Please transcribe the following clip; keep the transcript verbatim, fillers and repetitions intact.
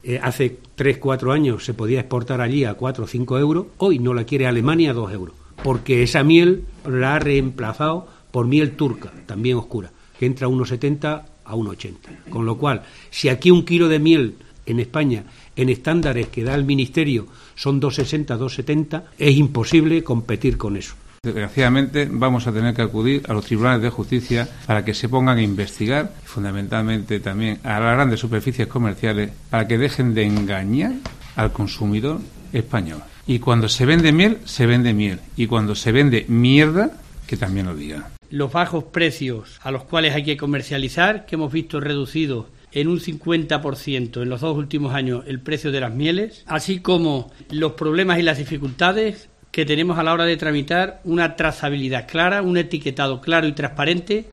eh, hace tres, cuatro años se podía exportar allí a cuatro o cinco euros, hoy no la quiere Alemania a dos euros, porque esa miel la ha reemplazado por miel turca, también oscura, que entra a uno setenta a uno ochenta. Con lo cual, si aquí un kilo de miel en España, en estándares que da el Ministerio, son dos sesenta, dos setenta, es imposible competir con eso. Desgraciadamente vamos a tener que acudir a los tribunales de justicia para que se pongan a investigar, fundamentalmente también a las grandes superficies comerciales, para que dejen de engañar al consumidor español. Y cuando se vende miel, se vende miel. Y cuando se vende mierda, que también lo digan. Los bajos precios a los cuales hay que comercializar, que hemos visto reducidos en un cincuenta por ciento en los dos últimos años el precio de las mieles, así como los problemas y las dificultades que tenemos a la hora de tramitar una trazabilidad clara, un etiquetado claro y transparente